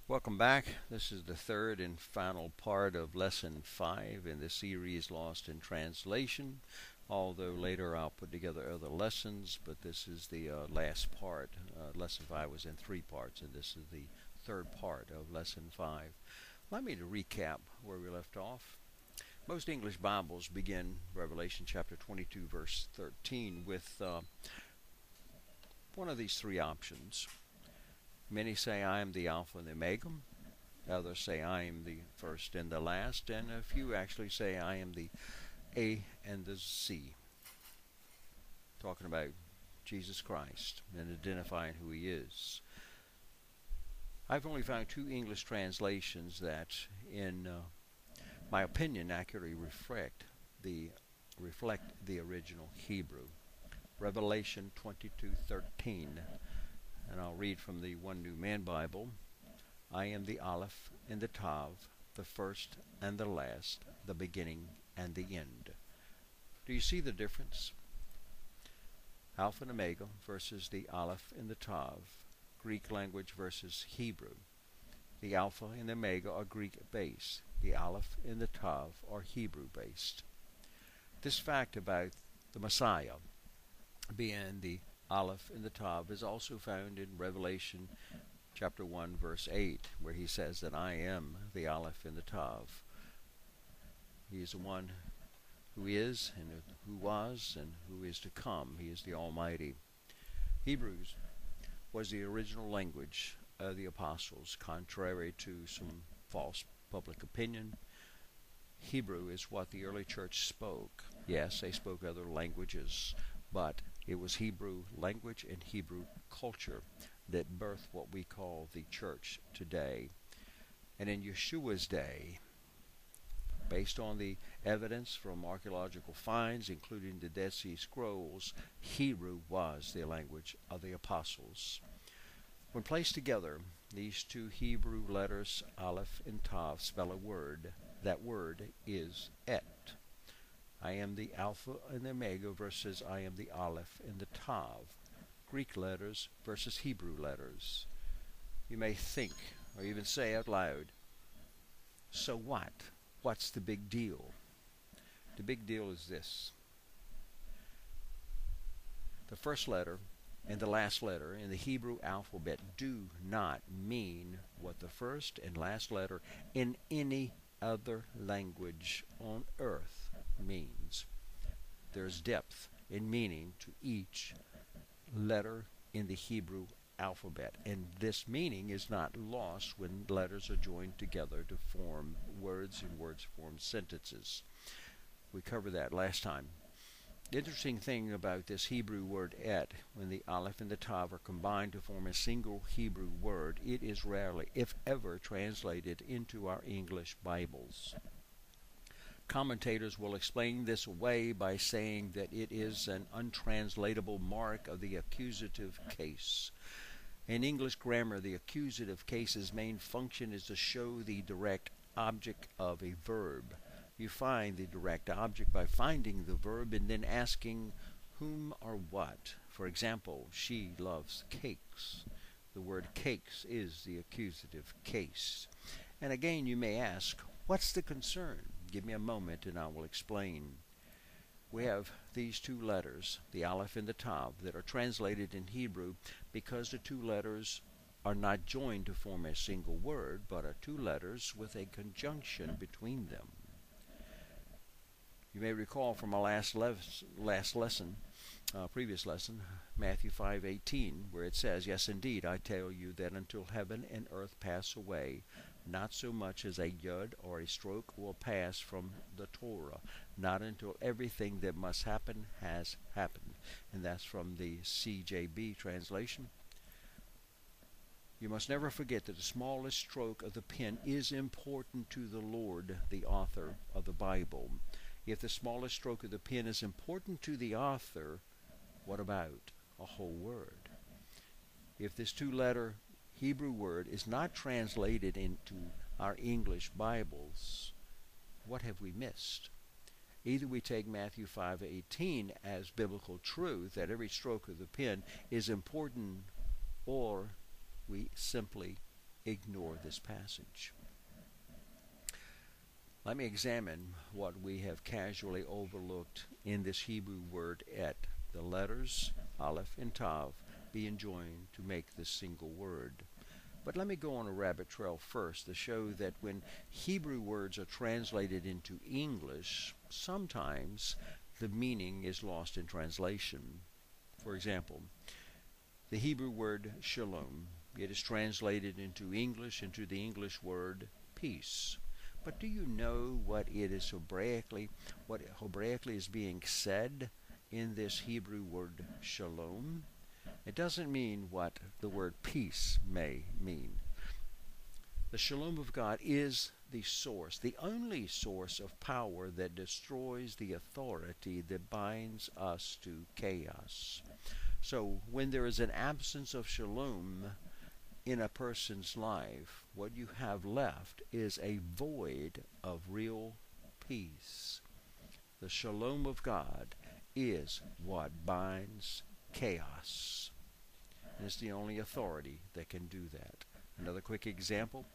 Welcome back. This is the third and final part of Lesson 5 in the series Lost in Translation. Although later I'll put together other lessons, but this is the last part. Lesson 5 was in three parts, and this is the third part of Lesson 5. Let me to recap where we left off. Most English Bibles begin Revelation chapter 22, verse 13, with one of these three options. Many say, I am the Alpha and the Omega. Others say, I am the first and the last. And a few actually say, I am the A and the Z. Talking about Jesus Christ and identifying who he is. I've only found two English translations that, in my opinion, accurately reflect the original Hebrew. Revelation 22:13. And I'll read from the One New Man Bible. I am the Aleph and the Tav, the first and the last, the beginning and the end. Do you see the difference? Alpha and Omega versus the Aleph and the Tav, Greek language versus Hebrew. The Alpha and the Omega are Greek-based. The Aleph and the Tav are Hebrew-based. This fact about the Messiah being the Aleph and the Tav is also found in Revelation chapter 1 verse 8, where he says that I am the Aleph and the Tav. He is the one who is and who was and who is to come. He is the Almighty. Hebrews was the original language of the apostles, contrary to some false public opinion. Hebrew is what the early church spoke. Yes, they spoke other languages, but it was Hebrew language and Hebrew culture that birthed what we call the church today. And in Yeshua's day, based on the evidence from archaeological finds, including the Dead Sea Scrolls, Hebrew was the language of the apostles. When placed together, these two Hebrew letters, Aleph and Tav, spell a word. That word is Et. I am the Alpha and the Omega versus I am the Aleph and the Tav. Greek letters versus Hebrew letters. You may think or even say out loud, so what? What's the big deal? The big deal is this. The first letter and the last letter in the Hebrew alphabet do not mean what the first and last letter in any other language on earth means. There's depth in meaning to each letter in the Hebrew alphabet, and this meaning is not lost when letters are joined together to form words and words form sentences. We covered that last time. The interesting thing about this Hebrew word Et, when the Aleph and the Tav are combined to form a single Hebrew word, it is rarely, if ever, translated into our English Bibles. Commentators will explain this away by saying that it is an untranslatable mark of the accusative case. In English grammar, the accusative case's main function is to show the direct object of a verb. You find the direct object by finding the verb and then asking whom or what. For example, she loves cakes. The word cakes is the accusative case. And again, you may ask, what's the concern? Give me a moment and I will explain. We have these two letters, the Aleph and the Tav, that are translated in Hebrew because the two letters are not joined to form a single word, but are two letters with a conjunction between them. You may recall from our previous lesson, Matthew 5:18, where it says, yes, indeed, I tell you that until heaven and earth pass away, not so much as a yud or a stroke will pass from the Torah, not until everything that must happen has happened. And that's from the CJB translation. You must never forget that the smallest stroke of the pen is important to the Lord, the author of the Bible. If the smallest stroke of the pen is important to the author, what about a whole word? If this two-letter Hebrew word is not translated into our English Bibles, what have we missed? Either we take Matthew 5:18 as biblical truth, that every stroke of the pen is important, or we simply ignore this passage. Let me examine what we have casually overlooked in this Hebrew word et, the letters Aleph and Tav being joined to make this single word. But let me go on a rabbit trail first to show that when Hebrew words are translated into English, sometimes the meaning is lost in translation. For example, the Hebrew word shalom, it is translated into the English word peace. But do you know what it is what Hebraically is being said in this Hebrew word shalom? It doesn't mean what the word peace may mean. The shalom of God is the source, the only source of power that destroys the authority that binds us to chaos. So when there is an absence of shalom in a person's life, what you have left is a void of real peace. The shalom of God is what binds chaos. And it's the only authority that can do that. Another quick example,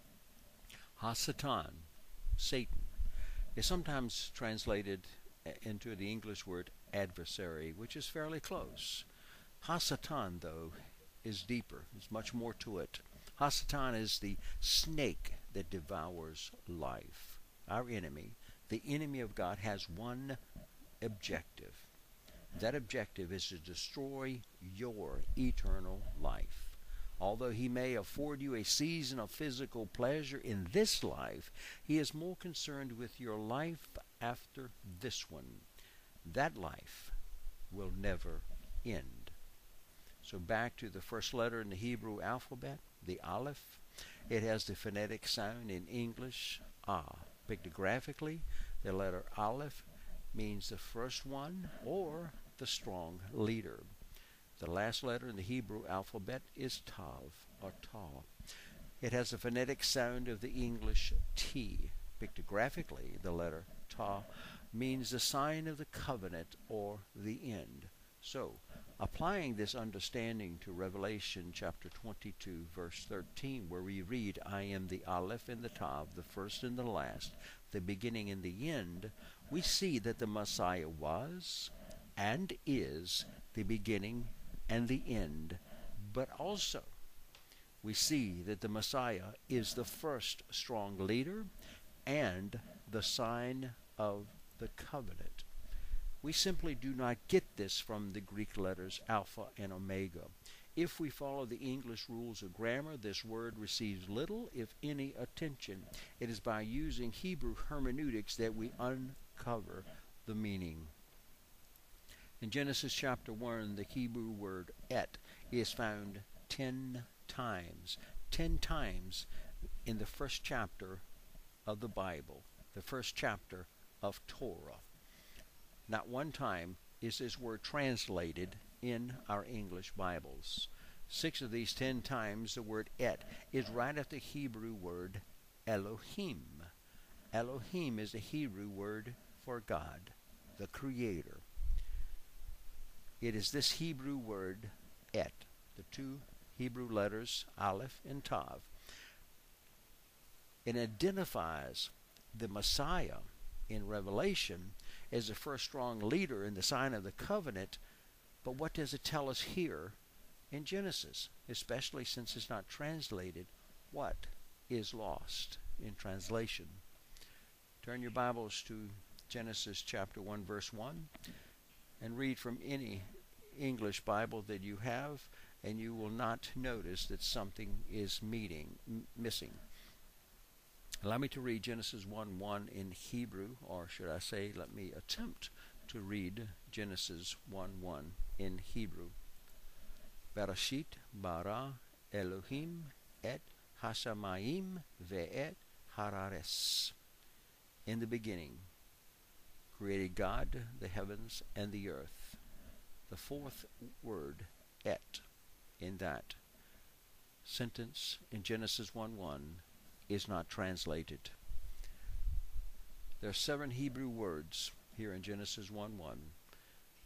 Hasatan, Satan, is sometimes translated into the English word adversary, which is fairly close. Hasatan, though, is deeper. There's much more to it. Hasatan is the snake that devours life. Our enemy, the enemy of God, has one objective. That objective is to destroy your eternal life. Although he may afford you a season of physical pleasure in this life, he is more concerned with your life after this one. That life will never end. So back to the first letter in the Hebrew alphabet, the Aleph. It has the phonetic sound in English, ah. Pictographically, the letter Aleph means the first one or the strong leader. The last letter in the Hebrew alphabet is Tav, or Ta. It has the phonetic sound of the English T. Pictographically, the letter Ta means the sign of the covenant or the end. So, applying this understanding to Revelation chapter 22, verse 13, where we read, I am the Aleph and the Tav, the first and the last, the beginning and the end, we see that the Messiah was and is the beginning and the end. But also, we see that the Messiah is the first strong leader and the sign of the covenant. We simply do not get this from the Greek letters Alpha and Omega. If we follow the English rules of grammar, this word receives little, if any, attention. It is by using Hebrew hermeneutics that we uncover the meaning. In Genesis chapter 1, the Hebrew word et is found 10 times. 10 times in the first chapter of the Bible, the first chapter of Torah. Not one time is this word translated in our English Bibles. 6 of these 10 times the word et is right after the Hebrew word Elohim. Elohim is the Hebrew word for God, the Creator. It is this Hebrew word et, the two Hebrew letters Aleph and Tav. It identifies the Messiah in Revelation as the first strong leader in the sign of the covenant, but what does it tell us here in Genesis, especially since it's not translated? What is lost in translation? Turn your Bibles to Genesis chapter 1, verse 1, and read from any English Bible that you have, and you will not notice that something is missing. Allow me to read Genesis 1:1 in Hebrew, or should I say, let me attempt to read Genesis 1:1 in Hebrew. Bereshit bara Elohim et hashamayim ve'et harares. In the beginning, created God the heavens and the earth. The fourth word, et, in that sentence in Genesis 1:1 is not translated. There are 7 Hebrew words here in Genesis 1:1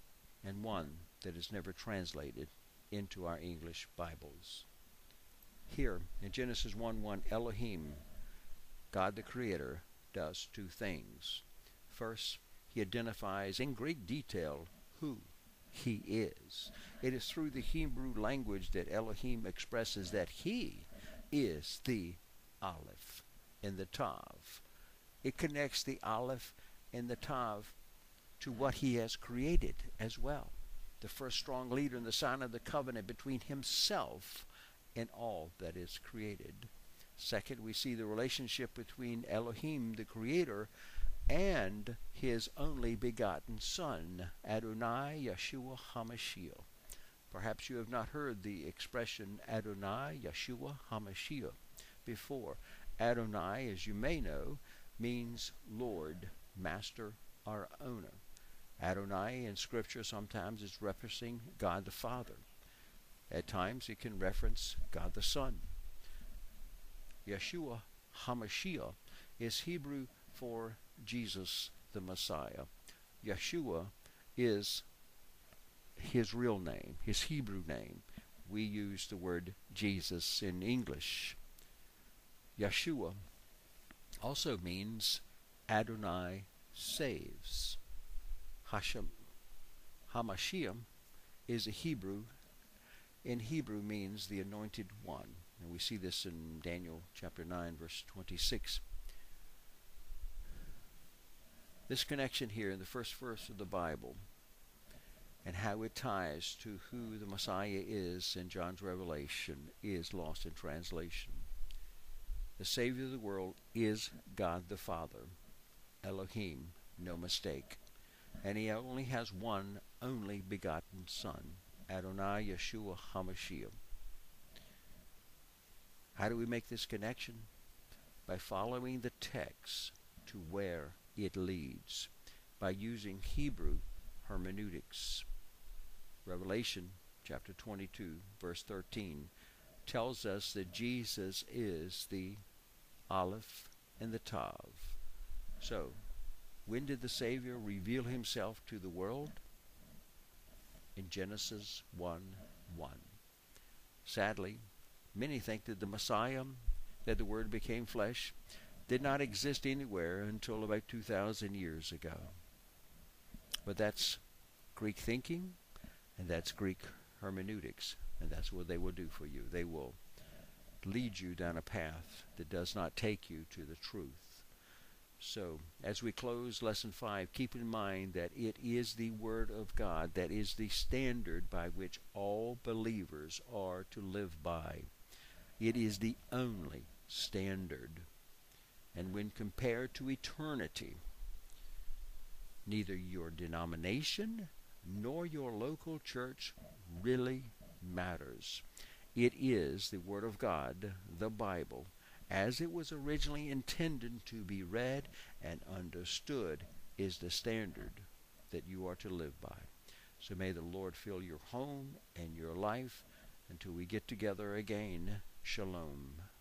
and one that is never translated into our English Bibles. Here in Genesis 1:1, Elohim, God the Creator, does two things. First, he identifies in great detail who he is. It is through the Hebrew language that Elohim expresses that he is the Aleph and the Tav. It connects the Aleph and the Tav to what he has created as well. The first strong leader and the sign of the covenant between himself and all that is created. Second, we see the relationship between Elohim, the Creator, and his only begotten Son, Adonai Yeshua HaMashiach. Perhaps you have not heard the expression Adonai Yeshua HaMashiach before. Adonai, as you may know, means Lord, Master, or Owner. Adonai in Scripture sometimes is referencing God the Father. At times it can reference God the Son. Yeshua HaMashiach is Hebrew for Jesus the Messiah. Yeshua is his real name, his Hebrew name. We use the word Jesus in English. Yeshua also means Adonai saves. HaMashiach is a Hebrew. In Hebrew means the anointed one. And we see this in Daniel chapter 9, verse 26. This connection here in the first verse of the Bible and how it ties to who the Messiah is in John's Revelation is lost in translation. The Savior of the world is God the Father, Elohim, no mistake. And he only has one only begotten Son, Adonai Yeshua HaMashiach. How do we make this connection? By following the text to where it leads, by using Hebrew hermeneutics. Revelation chapter 22, verse 13, tells us that Jesus is the Aleph and the Tav. So, when did the Savior reveal himself to the world? In Genesis 1:1. Sadly, many think that the Messiah, that the Word became flesh, did not exist anywhere until about 2,000 years ago. But that's Greek thinking, and that's Greek hermeneutics, and that's what they will do for you. They will lead you down a path that does not take you to the truth. So, as we close Lesson 5, keep in mind that it is the Word of God that is the standard by which all believers are to live by. It is the only standard. And when compared to eternity, neither your denomination nor your local church really matters. It is the Word of God, the Bible, as it was originally intended to be read and understood, is the standard that you are to live by. So may the Lord fill your home and your life until we get together again. Shalom.